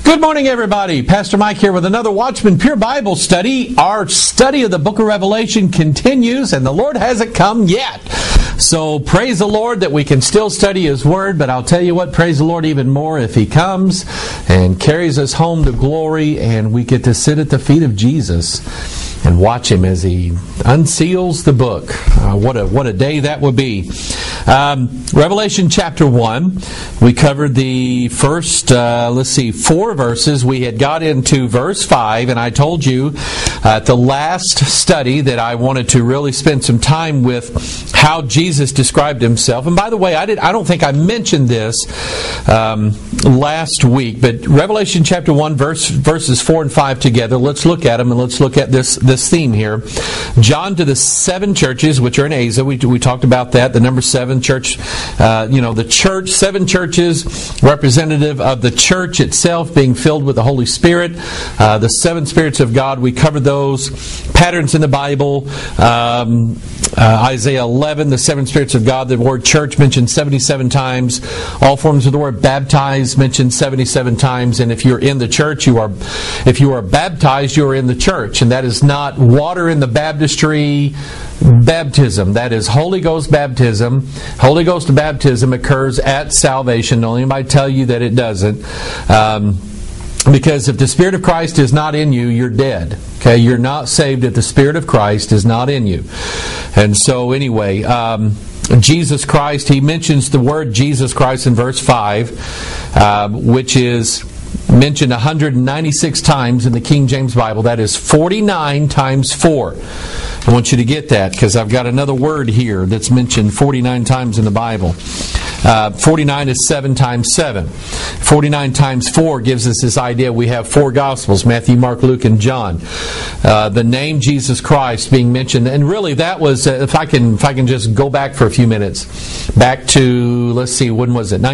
Good morning, everybody. Pastor Mike here with another Watchman Pure Bible study. Our study of the book of Revelation continues, and the Lord hasn't come yet. So praise the Lord that we can still study His Word, but I'll tell you what, praise the Lord even more if He comes and carries us home to glory, and we get to sit at the feet of Jesus and watch Him as He unseals the book. What a day that would be. Revelation chapter 1, we covered the first, 4 verses. We had got into verse 5, and I told you at the last study that I wanted to really spend some time with how Jesus described Himself. And by the way, I don't think I mentioned this last week, but Revelation chapter 1, verses 4 and 5 together. Let's look at them, and let's look at this theme here. John to the 7 churches, which are in Asia. We talked about that. The number 7 church, the church, 7 churches, representative of the church itself being filled with the Holy Spirit. The 7 spirits of God, we covered those patterns in the Bible. Isaiah 11, the 7 spirits of God, the word church mentioned 77 times. All forms of the word baptized mentioned 77 times. And if you're in the church, if you are baptized, you are in the church. And that is not water in the baptistry baptism. That is Holy Ghost baptism. Holy Ghost baptism occurs at salvation. Don't anybody tell you that it doesn't. Because if the Spirit of Christ is not in you, you're dead. Okay, you're not saved if the Spirit of Christ is not in you. And so anyway, Jesus Christ, he mentions the word Jesus Christ in verse 5, which is mentioned 196 times in the King James Bible. That is 49 times 4. I want you to get that because I've got another word here that's mentioned 49 times in the Bible. 49 is 7 times 7. 49 times 4 gives us this idea we have 4 Gospels, Matthew, Mark, Luke, and John. The name Jesus Christ being mentioned, and really that was, if I can just go back for a few minutes, back to, let's see, when was it?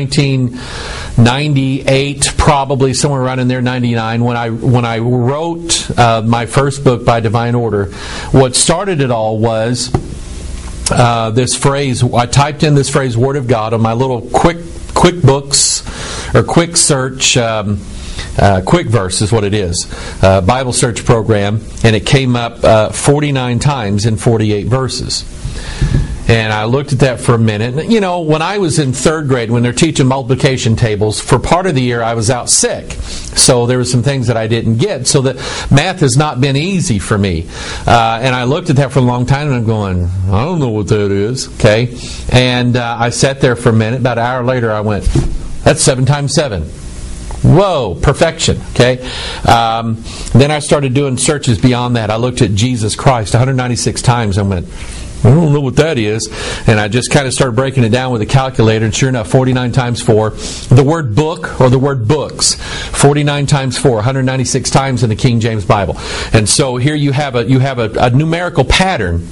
1998, probably somewhere around in there, 99, when I wrote my first book, By Divine Order. What started it all was this phrase. I typed in this phrase, Word of God, on my little QuickBooks or Quick Search, Quick Verse is what it is, Bible search program, and it came up 49 times in 48 verses. And I looked at that for a minute. You know, when I was in 3rd grade, when they're teaching multiplication tables, for part of the year I was out sick. So there were some things that I didn't get. So the math has not been easy for me. And I looked at that for a long time and I'm going, I don't know what that is. Okay. And I sat there for a minute. About an hour later I went, that's 7 times 7. Whoa, perfection. Okay. Then I started doing searches beyond that. I looked at Jesus Christ 196 times and went, I don't know what that is. And I just kind of started breaking it down with a calculator, and sure enough, 49 times 4. The word book, or the word books, 49 times 4, 196 times in the King James Bible. And so here you have a numerical pattern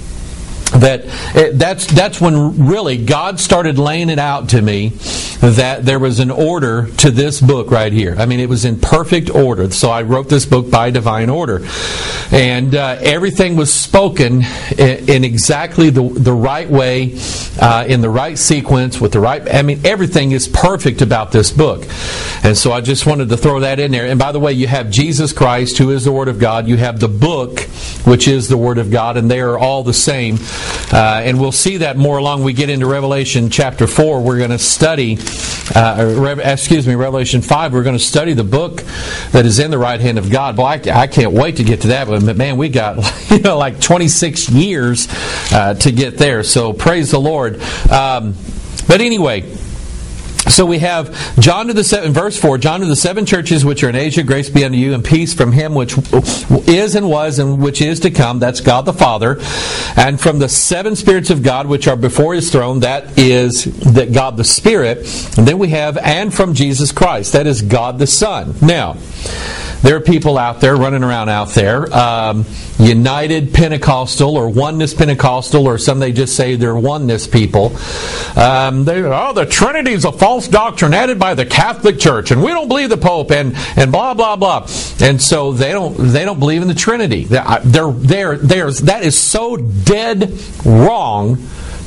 that's when really God started laying it out to me that there was an order to this book right here. I mean, it was in perfect order. So I wrote this book by divine order. And everything was spoken in exactly the right way, in the right sequence, with the right... I mean, everything is perfect about this book. And so I just wanted to throw that in there. And by the way, you have Jesus Christ, who is the Word of God. You have the book, which is the Word of God, and they are all the same. And we'll see that more along we get into Revelation chapter 4. We're going to study, Revelation 5. We're going to study the book that is in the right hand of God. Boy, I can't wait to get to that one. But man, we got like 26 years to get there. So praise the Lord. But anyway, so we have John to the 7, verse 4, John to the 7 churches which are in Asia, grace be unto you, and peace from Him which is and was and which is to come, that's God the Father, and from the 7 spirits of God which are before His throne, that is God the Spirit, and then we have, and from Jesus Christ, that is God the Son. Now, there are people out there, running around out there, United Pentecostal or Oneness Pentecostal, or some they just say they're Oneness people. The Trinity is a false doctrine added by the Catholic Church, and we don't believe the Pope, and blah blah blah. And so they don't believe in the Trinity. That is so dead wrong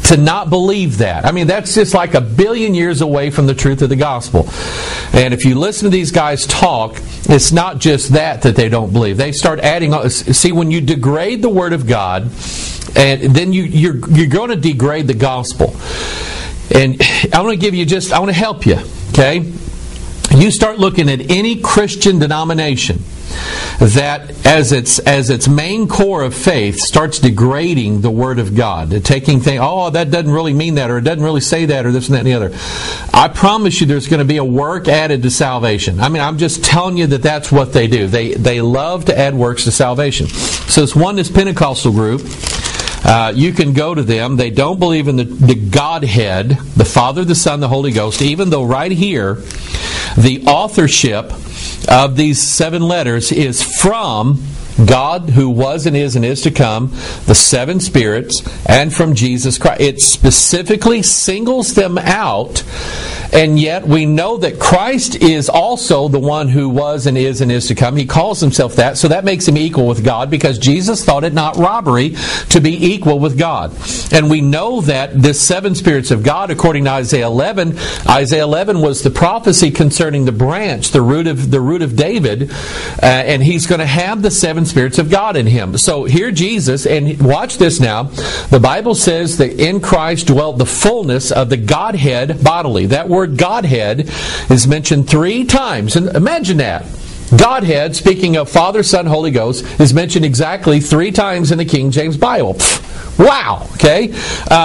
to not believe that. I mean, that's just like a billion years away from the truth of the gospel. And if you listen to these guys talk, it's not just that they don't believe. They start adding on. See, when you degrade the Word of God, and then you're going to degrade the gospel. And I want to help you, okay? You start looking at any Christian denomination that as its main core of faith starts degrading the Word of God, taking things, that doesn't really mean that, or it doesn't really say that, or this and that and the other. I promise you there's going to be a work added to salvation. I mean, I'm just telling you that's what they do. They love to add works to salvation. So this Oneness Pentecostal group, you can go to them. They don't believe in the Godhead, the Father, the Son, the Holy Ghost, even though right here the authorship of these 7 letters is from God, who was and is to come, the 7 spirits, and from Jesus Christ. It specifically singles them out, and yet we know that Christ is also the one who was and is to come. He calls himself that, so that makes him equal with God, because Jesus thought it not robbery to be equal with God. And we know that this 7 spirits of God, according to Isaiah 11 was the prophecy concerning the branch, the root of David, and he's going to have the 7 spirits of God in him. So here Jesus, and watch this now, the Bible says that in Christ dwelt the fullness of the Godhead bodily. That word Godhead is mentioned 3 times. And imagine that. Godhead, speaking of Father, Son, Holy Ghost, is mentioned exactly 3 times in the King James Bible. Wow! Okay?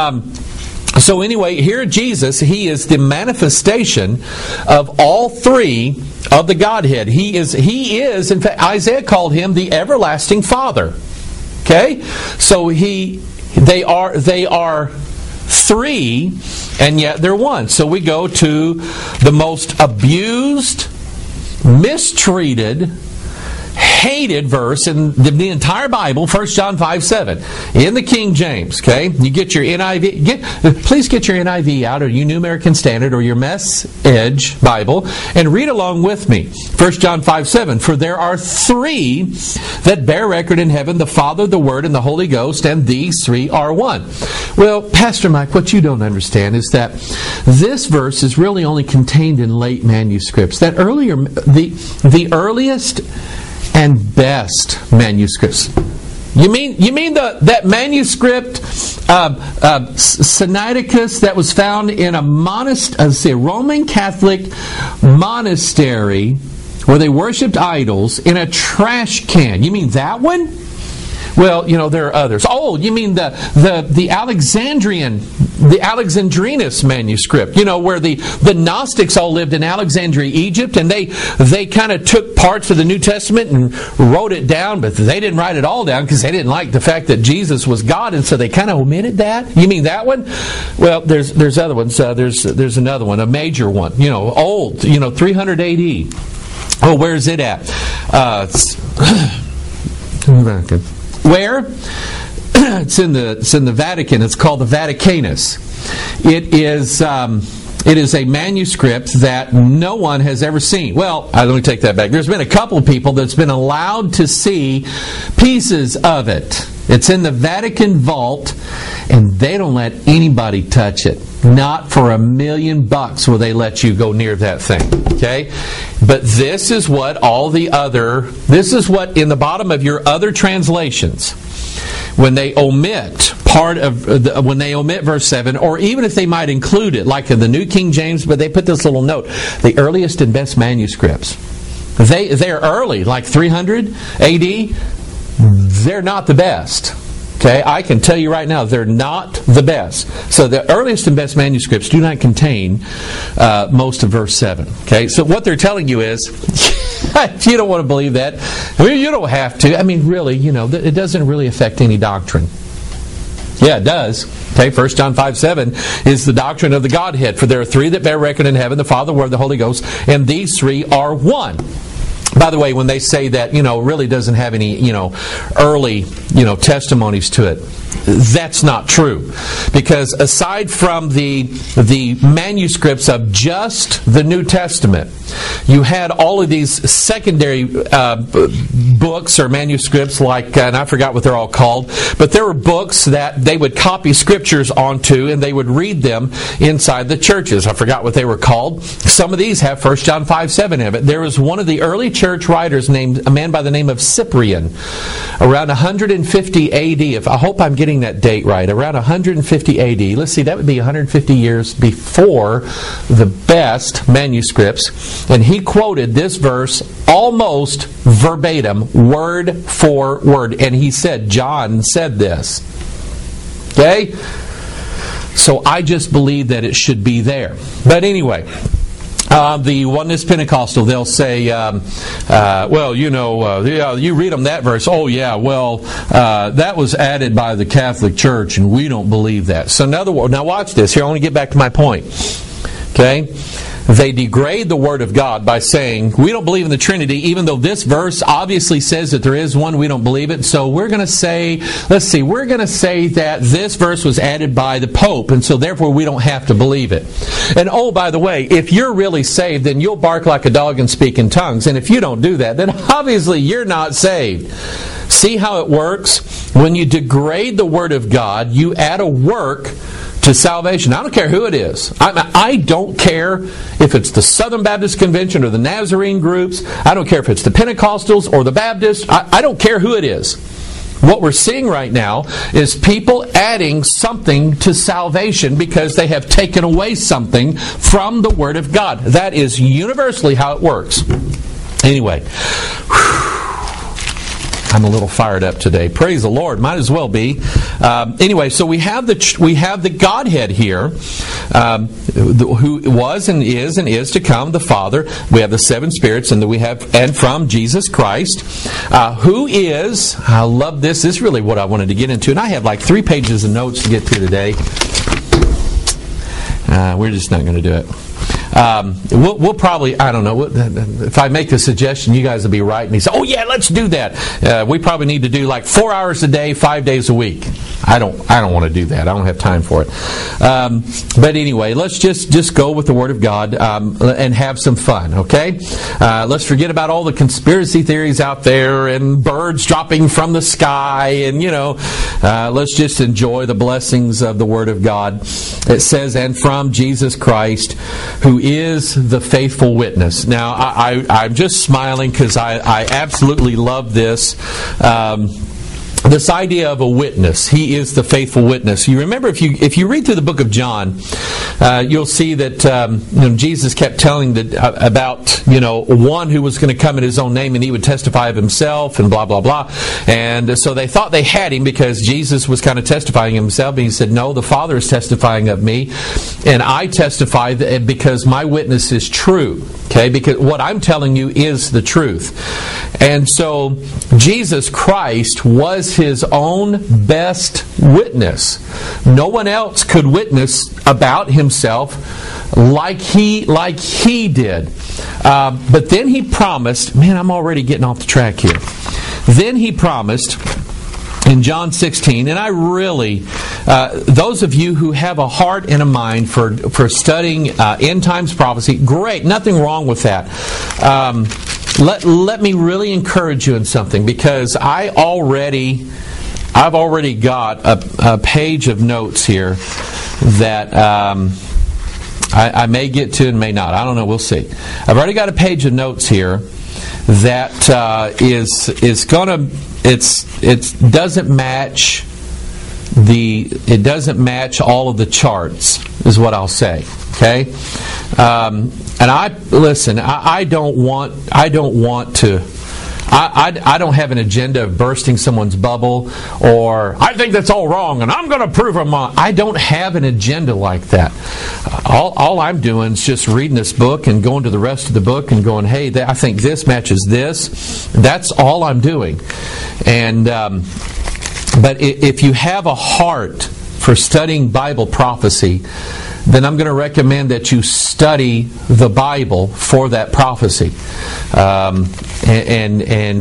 So anyway, here Jesus, he is the manifestation of all 3 of the Godhead. He is, in fact, Isaiah called him the everlasting Father. Okay? So they are 3, and yet they're 1. So we go to the most abused, mistreated, hated verse in the entire Bible, 1 John 5:7, in the King James. Okay, you get your NIV. Please get your NIV out, or your New American Standard, or your Message Bible, and read along with me. 1 John 5:7. For there are 3 that bear record in heaven: the Father, the Word, and the Holy Ghost, and these 3 are 1. Well, Pastor Mike, what you don't understand is that this verse is really only contained in late manuscripts. That earlier, the earliest and best manuscripts. You mean that manuscript Sinaiticus that was found in a Roman Catholic monastery where they worshipped idols in a trash can? You mean that one? Well, there are others. Oh, you mean the Alexandrinus manuscript, where the Gnostics all lived in Alexandria, Egypt, and they kind of took parts of the New Testament and wrote it down, but they didn't write it all down because they didn't like the fact that Jesus was God, and so they kind of omitted that. You mean that one? Well, there's other ones. There's another one, a major one, old, 300 AD. Oh, where is it at? Where? It's in the Vatican. It's called the Vaticanus. It is a manuscript that no one has ever seen. Well, let me take that back. There's been a couple of people that's been allowed to see pieces of it. It's in the Vatican vault, and they don't let anybody touch it. Not for $1 million will they let you go near that thing. Okay? But this is what in the bottom of your other translations, when they omit when they omit verse 7, or even if they might include it, like in the New King James, but they put this little note, the earliest and best manuscripts. They're early, like 300 AD. They're not the best. Okay, I can tell you right now, they're not the best. So the earliest and best manuscripts do not contain most of verse 7. Okay, so what they're telling you is, you don't want to believe that. You don't have to. I mean, really, it doesn't really affect any doctrine. Yeah, it does. Okay, 1 John 5:7 is the doctrine of the Godhead. For there are 3 that bear record in heaven: the Father, the Word, the Holy Ghost, and these 3 are 1. By the way, when they say that, really doesn't have any, early, testimonies to it, that's not true. Because aside from the manuscripts of just the New Testament, you had all of these secondary books or manuscripts like, and I forgot what they're all called, but there were books that they would copy scriptures onto and they would read them inside the churches. I forgot what they were called. Some of these have 1 John 5:7 in it. There was one of the early church writers named a man by the name of Cyprian, around 150 AD. I hope I'm getting that date right. Around 150 AD. Let's see, that would be 150 years before the best manuscripts. And he quoted this verse almost verbatim, word for word. And he said, John said this. Okay? So I just believe that it should be there. But anyway, the Oneness Pentecostal, they'll say, well, you read them that verse. Oh, yeah, well, that was added by the Catholic Church, and we don't believe that. So in other words, now watch this. Here, I want to get back to my point. Okay? They degrade the Word of God by saying, we don't believe in the Trinity, even though this verse obviously says that there is one, we don't believe it. So we're going to say, we're going to say that this verse was added by the Pope, and so therefore we don't have to believe it. And oh, by the way, if you're really saved, then you'll bark like a dog and speak in tongues. And if you don't do that, then obviously you're not saved. See how it works? When you degrade the Word of God, you add a work to salvation. I don't care who it is. I don't care if it's the Southern Baptist Convention or the Nazarene groups. I don't care if it's the Pentecostals or the Baptists. I don't care who it is. What we're seeing right now is people adding something to salvation because they have taken away something from the Word of God. That is universally how it works. Anyway, I'm a little fired up today. Praise the Lord. Might as well be. Anyway, so we have the Godhead here, who was and is to come, the Father. We have the seven spirits, and from Jesus Christ, who is. I love this. This is really what I wanted to get into, and I have like 3 pages of notes to get through today. We're just not going to do it. We'll probably, I don't know, if I make the suggestion, you guys will be right. And he said, oh yeah, let's do that. We probably need to do like 4 hours a day, 5 days a week. I don't want to do that. I don't have time for it. But anyway, let's just go with the Word of God and have some fun, okay? Let's forget about all the conspiracy theories out there and birds dropping from the sky and, let's just enjoy the blessings of the Word of God. It says, and from Jesus Christ, who is the faithful witness. Now, I'm just smiling because I absolutely love this. This idea of a witness. He is the faithful witness. You remember, if you read through the book of John, you'll see that Jesus kept telling about one who was going to come in his own name and he would testify of himself and blah blah blah. And so they thought they had him because Jesus was kind of testifying of himself. And he said, "No, the Father is testifying of me, and I testify because my witness is true." Okay, because what I'm telling you is the truth. And so Jesus Christ was his own best witness. No one else could witness about himself like he did. But then he promised, man, I'm already getting off the track here. Then he promised in John 16, and I really, those of you who have a heart and a mind for studying end times prophecy, great, nothing wrong with that. Let me really encourage you in something, because I've already got a page of notes here that I may get to and may not. I don't know. We'll see. I've already got a page of notes here that is going to. It doesn't match it doesn't match all of the charts, is what I'll say. Okay, and I don't have an agenda of bursting someone's bubble, or I think that's all wrong and I'm going to prove them wrong. I don't have an agenda like that. All I'm doing is just reading this book and going to the rest of the book and going, hey, I think this matches this. That's all I'm doing. And but if you have a heart for studying Bible prophecy, then I'm going to recommend that you study the Bible for that prophecy, and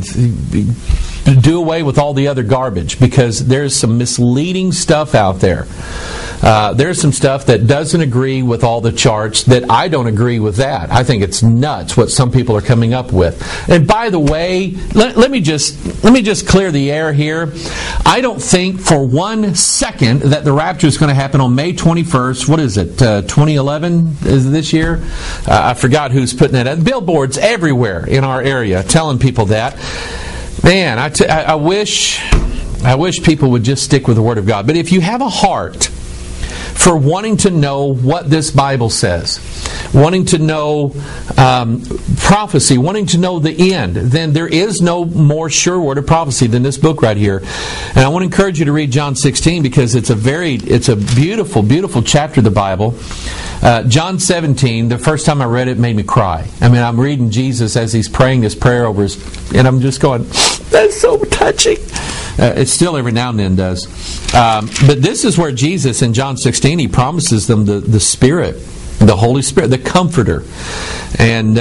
do away with all the other garbage, because there's some misleading stuff out there There's some stuff that doesn't agree with all the charts that I don't agree with that. I think it's nuts what some people are coming up with. And by the way, let me just clear the air here. I don't think for 1 second that the rapture is going to happen on May 21st. What is it? 2011 is this year? I forgot who's putting that out. Billboards everywhere in our area telling people that. Man, I wish people would just stick with the Word of God. But if you have a heart for wanting to know what this Bible says, wanting to know prophecy, wanting to know the end, then there is no more sure word of prophecy than this book right here. And I want to encourage you to read John 16 because it's a beautiful, beautiful chapter of the Bible. John 17, the first time I read it made me cry. I mean, I'm reading Jesus as he's praying this prayer over us, and I'm just going, that's so touching. It still every now and then does. But this is where Jesus in John 16, he promises them the Spirit, the Holy Spirit, the Comforter. And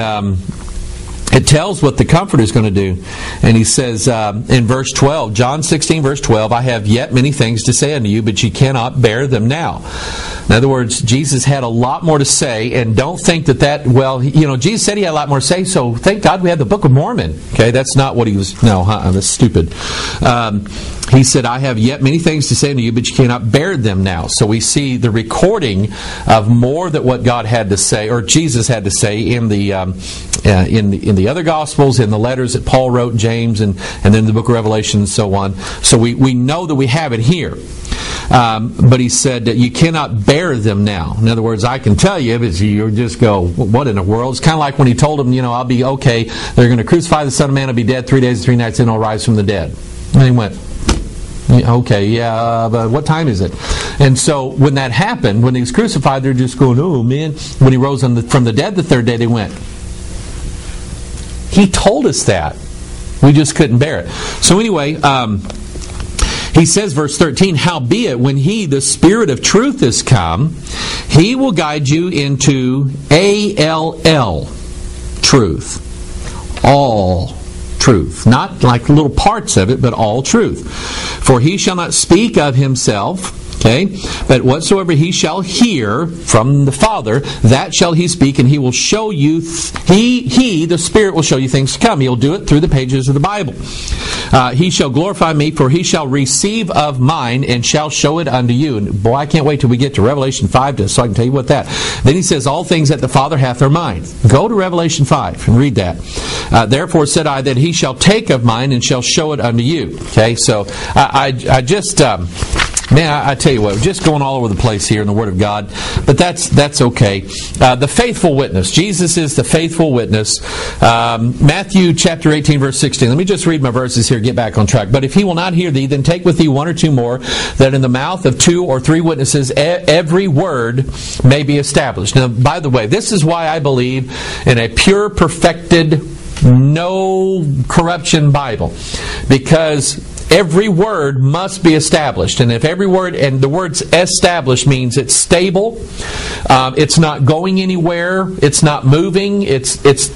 it tells what the Comforter is going to do. And he says in verse 12, John 16, verse 12, I have yet many things to say unto you, but ye cannot bear them now. In other words, Jesus had a lot more to say, and don't think Jesus said he had a lot more to say, so thank God we have the Book of Mormon. Okay, that's not what he was, that's stupid. He said, I have yet many things to say unto you, but you cannot bear them now. So we see the recording of more than what God had to say, or Jesus had to say in the other Gospels, in the letters that Paul wrote, James, and then the book of Revelation and so on. So we know that we have it here. But he said that you cannot bear them now. In other words, I can tell you, but you just go, what in the world? It's kind of like when he told them, I'll be okay. They're going to crucify the Son of Man, I'll be dead 3 days and 3 nights, and I'll rise from the dead. And he went, okay, yeah, but what time is it? And so when that happened, when he was crucified, they're just going, oh man. When he rose from the dead the third day, they went, he told us that. We just couldn't bear it. So anyway, he says, verse 13, howbeit, when he, the Spirit of truth, is come, he will guide you into all truth. All truth. Not like little parts of it, but all truth. For he shall not speak of himself, but whatsoever he shall hear from the Father, that shall he speak, and he will show you, he, the Spirit, will show you things to come. He'll do it through the pages of the Bible. He shall glorify me, for he shall receive of mine, and shall show it unto you. And boy, I can't wait till we get to Revelation 5, so I can tell you what that. Then he says, all things that the Father hath are mine. Go to Revelation 5 and read that. Therefore said I, that he shall take of mine, and shall show it unto you. Okay, so I just... Man, I tell you what, we're just going all over the place here in the Word of God, but that's okay. The faithful witness. Jesus is the faithful witness. Matthew chapter 18, verse 16. Let me just read my verses here, get back on track. But if he will not hear thee, then take with thee 1 or 2 more, that in the mouth of 2 or 3 witnesses every word may be established. Now, by the way, this is why I believe in a pure, perfected, no corruption Bible. Because every word must be established. And if every word, and the word's established means it's stable, it's not going anywhere, it's not moving, it's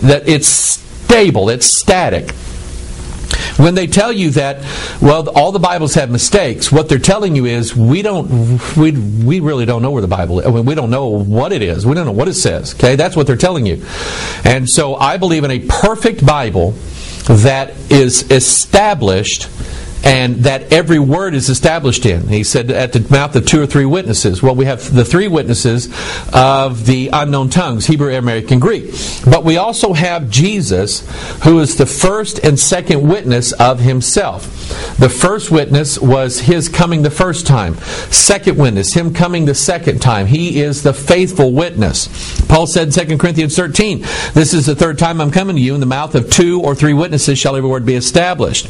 stable, it's static. When they tell you that, well, all the Bibles have mistakes, what they're telling you is we really don't know where the Bible is. I mean, we don't know what it is. We don't know what it says. Okay, that's what they're telling you. And so I believe in a perfect Bible that is established, and that every word is established in. He said at the mouth of 2 or 3 witnesses. Well, we have the 3 witnesses of the unknown tongues, Hebrew, Aramaic, and Greek. But we also have Jesus, who is the first and second witness of himself. The first witness was his coming the first time. Second witness, him coming the second time. He is the faithful witness. Paul said in 2 Corinthians 13, this is the third time I'm coming to you. In the mouth of 2 or 3 witnesses shall every word be established.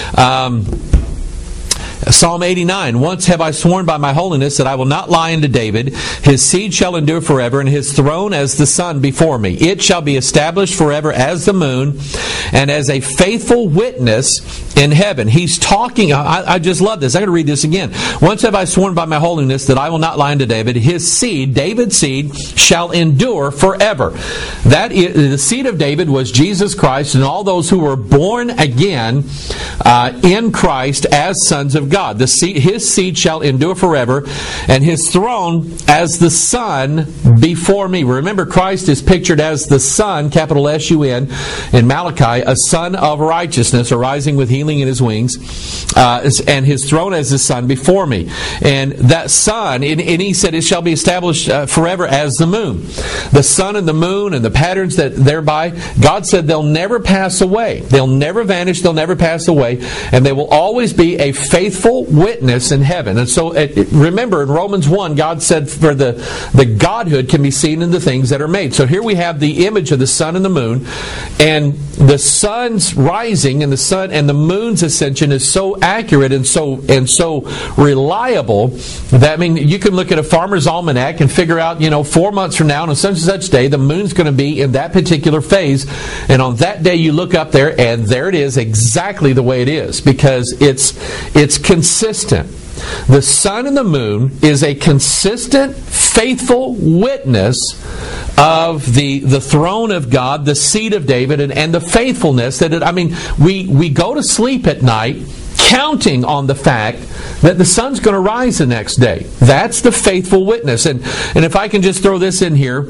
Psalm 89, once have I sworn by my holiness that I will not lie unto David. His seed shall endure forever, and his throne as the sun before me. It shall be established forever as the moon, and as a faithful witness in heaven. He's talking, I just love this. I'm going to read this again. Once have I sworn by my holiness that I will not lie unto David. His seed, David's seed, shall endure forever. That is, the seed of David was Jesus Christ, and all those who were born again in Christ as sons of God. His seed shall endure forever, and his throne as the sun before me. Remember, Christ is pictured as the sun, capital S-U-N, in Malachi, a son of righteousness, arising with healing in his wings, and his throne as the sun before me. And that sun, and he said, it shall be established forever as the moon. The sun and the moon and the patterns that thereby, God said they'll never pass away. They'll never vanish, they'll never pass away, and they will always be a faithful witness in heaven. And so, remember, in Romans 1, God said for the Godhood can be seen in the things that are made. So here we have the image of the sun and the moon, and the sun's rising and the sun and the moon's ascension is so accurate and so reliable that, I mean, you can look at a farmer's almanac and figure out, 4 months from now on such and such day, the moon's going to be in that particular phase, and on that day you look up there and there it is, exactly the way it is, because it's consistent. The sun and the moon is a consistent, faithful witness of the throne of God, the seed of David, and the faithfulness that we go to sleep at night counting on the fact that the sun's going to rise the next day. That's the faithful witness. And if I can just throw this in here,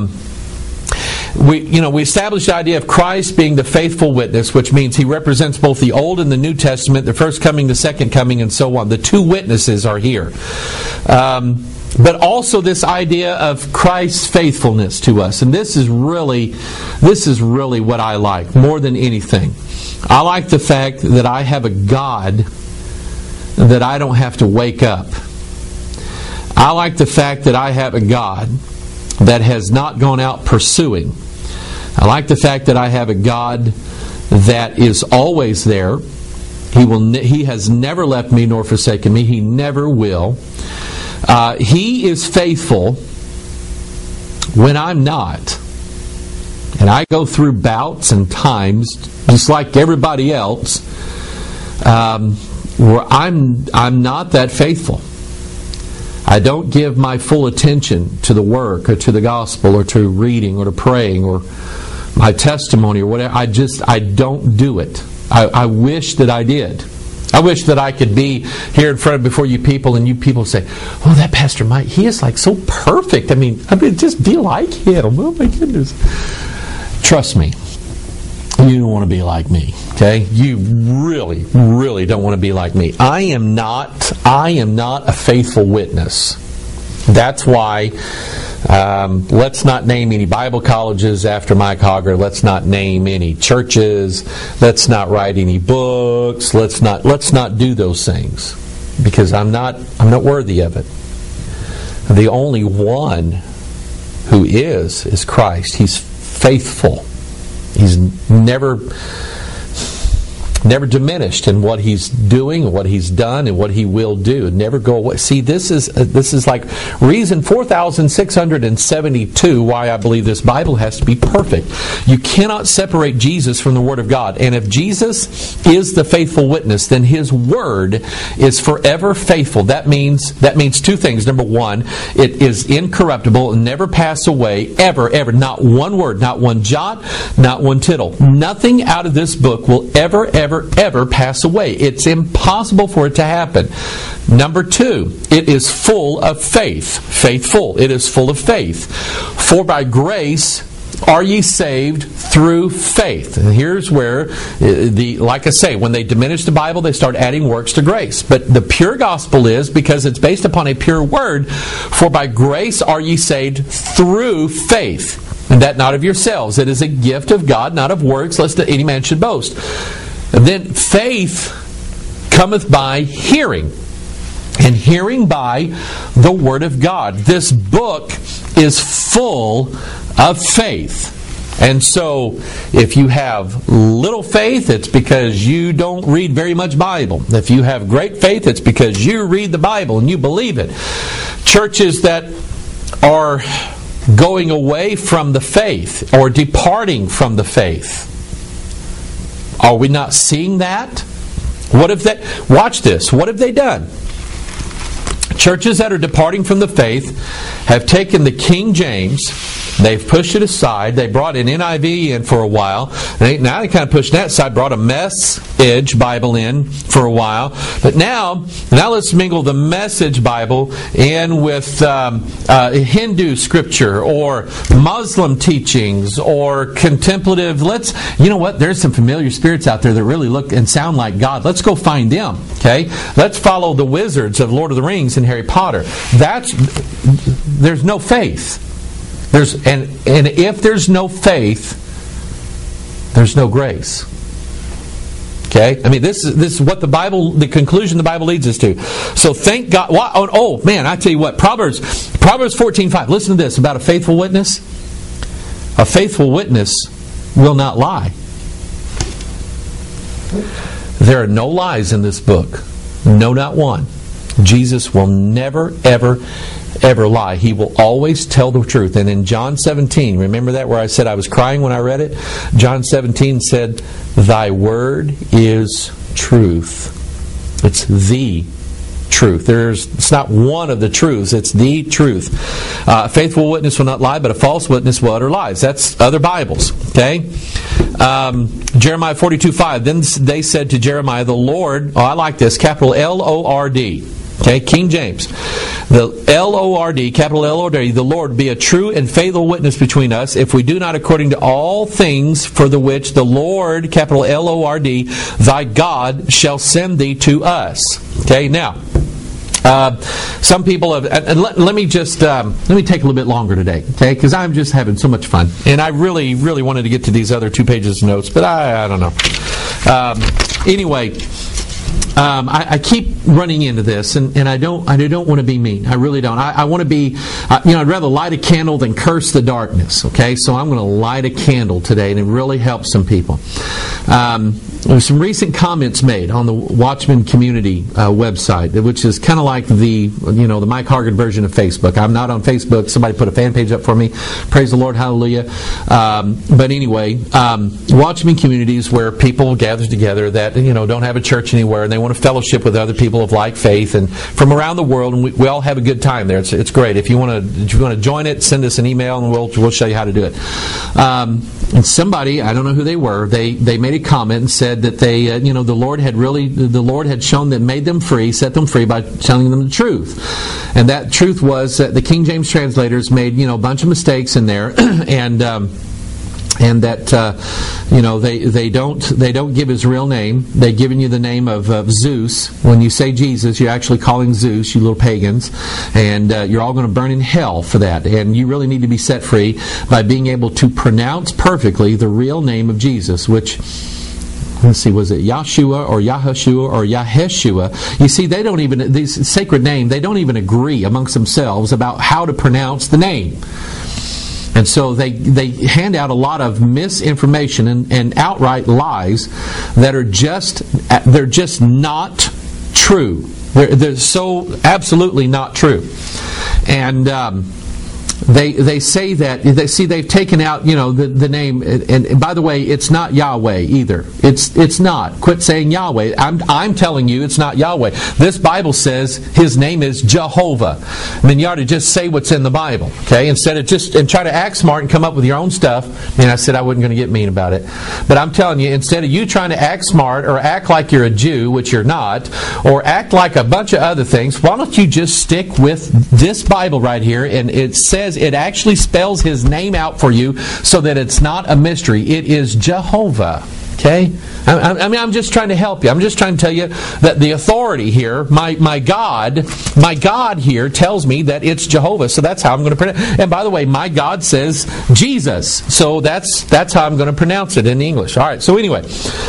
we established the idea of Christ being the faithful witness, which means he represents both the Old and the New Testament, the first coming, the second coming, and so on. The two witnesses are here. But also this idea of Christ's faithfulness to us. And this is really what I like more than anything. I like the fact that I have a God that I don't have to wake up. I like the fact that I have a God that has not gone out pursuing. I like the fact that I have a God that is always there. He has never left me nor forsaken me. He never will. He is faithful when I'm not. And I go through bouts and times, just like everybody else, where I'm not that faithful. I don't give my full attention to the work or to the gospel or to reading or to praying or my testimony or whatever. I don't do it. I wish that I did. I wish that I could be here in front of before you people and you people say, "Oh, that Pastor Mike, he is like so perfect. I mean, just be like him." Oh my goodness. Trust me, you don't want to be like me. Okay? You really, really don't want to be like me. I am not a faithful witness. That's why let's not name any Bible colleges after Mike Hogger. Let's not name any churches. Let's not write any books. Let's not do those things, because I'm not worthy of it. The only one who is Christ. He's faithful. He's never diminished in what he's doing, what he's done, and what he will do. Never go away. See, this is like reason 4,672 why I believe this Bible has to be perfect. You cannot separate Jesus from the Word of God. And if Jesus is the faithful witness, then His Word is forever faithful. That means two things. Number one, it is incorruptible and never pass away, ever. Not one word, not one jot, not one tittle. Nothing out of this book will ever pass away. It's impossible for it to happen. Number two, it is full of faith. Faithful. It is full of faith. For by grace are ye saved through faith. And here's where, like I say, when they diminish the Bible, they start adding works to grace. But the pure gospel is, because it's based upon a pure word, for by grace are ye saved through faith. And that not of yourselves. It is a gift of God, not of works, lest any man should boast. And then faith cometh by hearing, and hearing by the Word of God. This book is full of faith. And so, if you have little faith, it's because you don't read very much Bible. If you have great faith, it's because you read the Bible and you believe it. Churches that are going away from the faith or departing from the faith, are we not seeing that? Watch this. What have they done? Churches that are departing from the faith have taken the King James They've pushed it aside. They brought an NIV in for a while. Now they kind of pushed that aside, brought a Message Bible in for a while. But now let's mingle the Message Bible in with Hindu scripture or Muslim teachings or contemplative. You know what? There's some familiar spirits out there that really look and sound like God. Let's go find them. Okay? Let's follow the wizards of Lord of the Rings and Harry Potter. There's no faith. And if there's no faith, there's no grace. Okay? I mean, this is what the conclusion the Bible leads us to. So thank God. Oh man, I tell you what, Proverbs 14:5. Listen to this about a faithful witness. A faithful witness will not lie. There are no lies in this book. No, not one. Jesus will never, ever lie. He will always tell the truth. And in John 17, remember that where I said I was crying when I read it? John 17 said, "Thy word is truth." It's the truth. It's not one of the truths. It's the truth. A faithful witness will not lie, but a false witness will utter lies. That's other Bibles. Okay? Jeremiah 42:5. Then they said to Jeremiah, the Lord, I like this, capital L-O-R-D. Okay, King James. The L-O-R-D, capital L-O-R-D, the Lord be a true and faithful witness between us if we do not according to all things for the which the Lord, capital L-O-R-D, thy God shall send thee to us. Okay, now, some people have, and let me take a little bit longer today, okay? Because I'm just having so much fun, and I really, really wanted to get to these other 2 pages of notes, but I don't know. Anyway, I keep running into this, and I don't want to be mean. I really don't. I want to be, I'd rather light a candle than curse the darkness. Okay, so I'm going to light a candle today, and it really helps some people. There's some recent comments made on the Watchman Community website, which is kind of like the Mike Hargan version of Facebook. I'm not on Facebook. Somebody put a fan page up for me. Praise the Lord, hallelujah. But anyway, Watchman Community is where people gather together that don't have a church anywhere, and they want to fellowship with other people of like faith and from around the world, and we all have a good time there. It's great. If you want to join it, send us an email, and we'll show you how to do it. And somebody, I don't know who they were, they made a comment and said that they, the Lord had shown them, made them free, set them free by telling them the truth. And that truth was that the King James translators made, a bunch of mistakes in there, and that they don't give his real name. They've given you the name of Zeus. When you say Jesus, you're actually calling Zeus, you little pagans, and you're all going to burn in hell for that. And you really need to be set free by being able to pronounce perfectly the real name of Jesus, which, let's see, was it Yahshua or Yahushua or Yaheshua? You see, these sacred names, they don't even agree amongst themselves about how to pronounce the name. And so they hand out a lot of misinformation and outright lies that are just not true. They're so absolutely not true. And they say that they've taken out the name, and by the way, it's not Yahweh either. It's not. Quit saying Yahweh. I'm telling you, it's not Yahweh. This Bible says His name is Jehovah. I mean, you ought to just say what's in the Bible, okay? Instead of and try to act smart and come up with your own stuff. And I said I wasn't going to get mean about it, but I'm telling you, instead of you trying to act smart or act like you're a Jew, which you're not, or act like a bunch of other things, why don't you just stick with this Bible right here? And it says, it actually spells His name out for you so that it's not a mystery. It is Jehovah. Okay? I'm just trying to help you. I'm just trying to tell you that the authority here, my God here tells me that it's Jehovah, so that's how I'm going to pronounce it. And by the way, my God says Jesus, so that's how I'm going to pronounce it in English. All right, so anyway,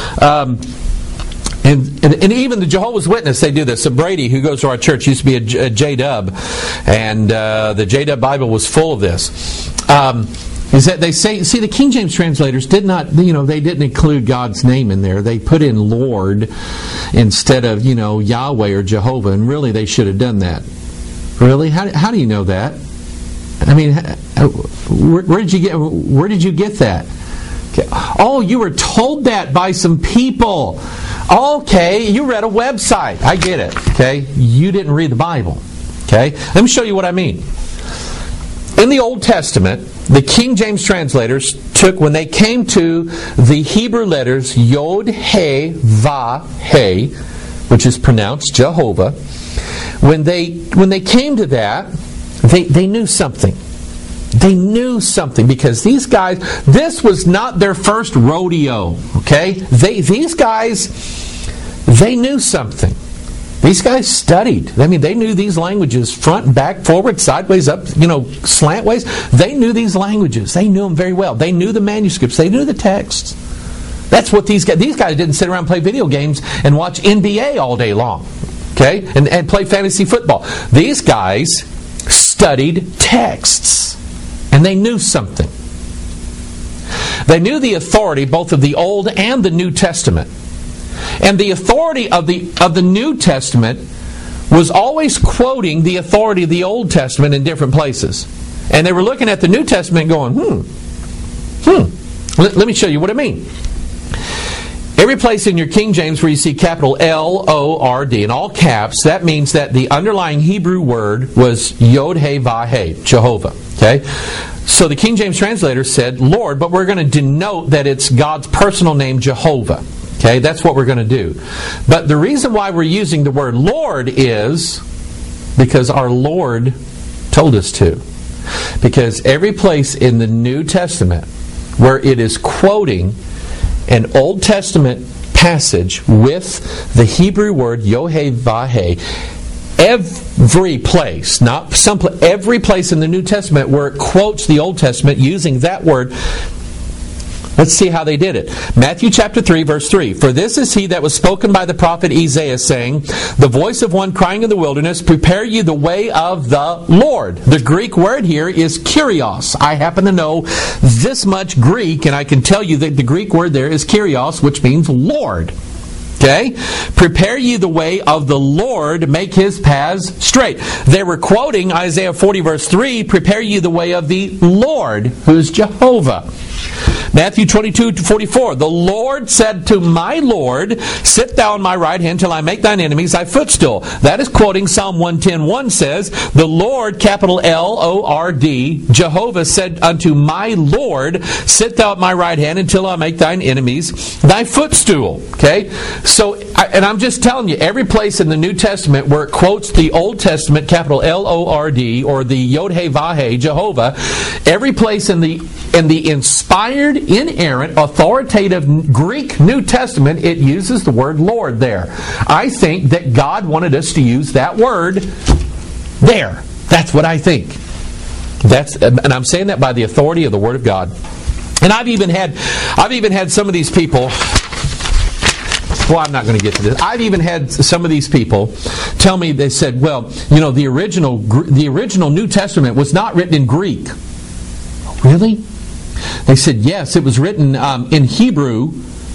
And even the Jehovah's Witness, they do this. So Brady, who goes to our church, used to be a J-Dub, and the J-Dub Bible was full of this. Is that they say, the King James translators did not, they didn't include God's name in there. They put in Lord instead of, Yahweh or Jehovah, and really they should have done that. Really? How do you know that? I mean, where did you get that? Okay. Oh, you were told that by some people. Okay, you read a website. I get it. Okay, you didn't read the Bible. Okay, let me show you what I mean. in the Old Testament, the King James translators took, when they came to the Hebrew letters Yod, He, Va, He, which is pronounced Jehovah, when they came to that, they knew something. They knew something, because these guys, this was not their first rodeo, okay? These guys, they knew something. These guys studied. I mean, they knew these languages front and back, forward, sideways, up, slantways. They knew these languages. They knew them very well. They knew the manuscripts. They knew the texts. That's what these guys didn't sit around and play video games and watch NBA all day long, okay? And play fantasy football. These guys studied texts, and they knew something. They knew the authority both of the Old and the New Testament. And the authority of the New Testament was always quoting the authority of the Old Testament in different places. And they were looking at the New Testament going, let me show you what I mean. Every place in your King James where you see capital L-O-R-D in all caps, that means that the underlying Hebrew word was Yod He Va He, Jehovah. Okay? So the King James translator said Lord, but we're going to denote that it's God's personal name, Jehovah. Okay, that's what we're going to do. But the reason why we're using the word Lord is because our Lord told us to. Because every place in the New Testament where it is quoting an Old Testament passage with the Hebrew word Yod-Heh-Vah-Heh, every place, not some place, every place in the New Testament where it quotes the Old Testament using that word. Let's see how they did it. Matthew chapter 3, verse 3. For this is he that was spoken by the prophet Isaiah, saying, the voice of one crying in the wilderness, prepare ye the way of the Lord. The Greek word here is Kyrios. I happen to know this much Greek, and I can tell you that the Greek word there is Kyrios, which means Lord. Okay? Prepare ye the way of the Lord, make his paths straight. They were quoting Isaiah 40, verse 3, prepare ye the way of the Lord, who is Jehovah. Matthew 22-44, the Lord said to my Lord, sit thou on my right hand till I make thine enemies thy footstool. That is quoting Psalm 110:1 says, the Lord, capital L-O-R-D, Jehovah said unto my Lord, sit thou at my right hand until I make thine enemies thy footstool. Okay? So, and I'm just telling you, every place in the New Testament where it quotes the Old Testament, capital L-O-R-D, or the Yod-Heh-Vah-Heh, Jehovah, every place in the inspired, inerrant, authoritative Greek New Testament, it uses the word Lord there. I think that God wanted us to use that word there. That's what I think. And I'm saying that by the authority of the Word of God. And I've even had some of these people. Well, I'm not going to get to this. I've even had some of these people tell me, they said, well, the original New Testament was not written in Greek. Really? They said, yes, it was written in Hebrew,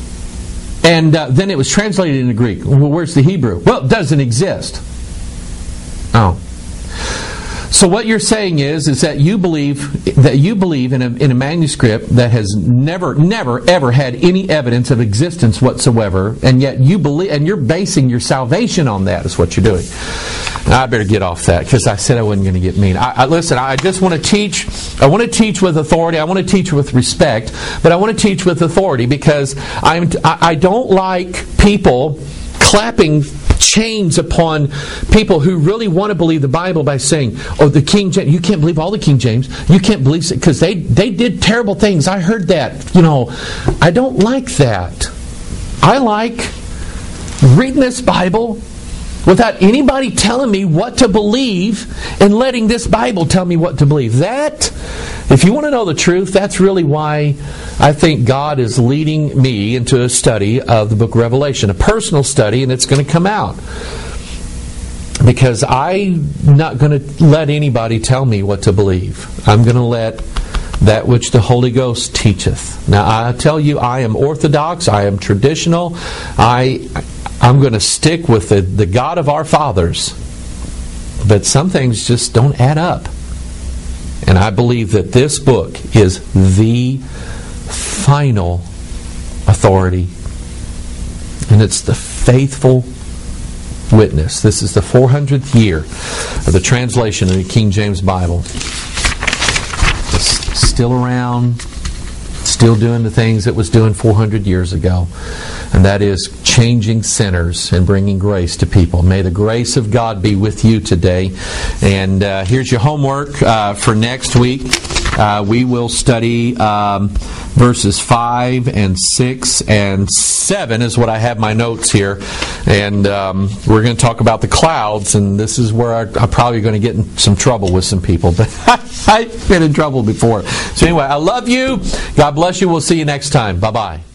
and then it was translated into Greek. Well, where's the Hebrew? Well, it doesn't exist. Oh. So what you're saying is that you believe in a manuscript that has never ever had any evidence of existence whatsoever, and yet you believe, and you're basing your salvation on that. Is what you're doing. Now, I better get off that because I said I wasn't going to get mean. Listen, I just want to teach. I want to teach with authority. I want to teach with respect, but I want to teach with authority because I don't like people clapping chains upon people who really want to believe the Bible by saying, oh, the King James, you can't believe all the King James. You can't believe it because they did terrible things. I heard that. I don't like that. I like reading this Bible without anybody telling me what to believe and letting this Bible tell me what to believe. That, if you want to know the truth, that's really why I think God is leading me into a study of the book of Revelation, a personal study, and it's going to come out. Because I'm not going to let anybody tell me what to believe. I'm going to let that which the Holy Ghost teacheth. Now, I tell you, I am orthodox, I am traditional, I'm going to stick with the God of our fathers. But some things just don't add up. And I believe that this book is the final authority. And it's the faithful witness. This is the 400th year of the translation of the King James Bible. still around, still doing the things it was doing 400 years ago. And that is changing sinners and bringing grace to people. May the grace of God be with you today. And here's your homework for next week. We will study verses 5 and 6 and 7 is what I have my notes here. And we're going to talk about the clouds, and this is where I'm probably going to get in some trouble with some people. But I've been in trouble before. So anyway, I love you. God bless you. We'll see you next time. Bye-bye.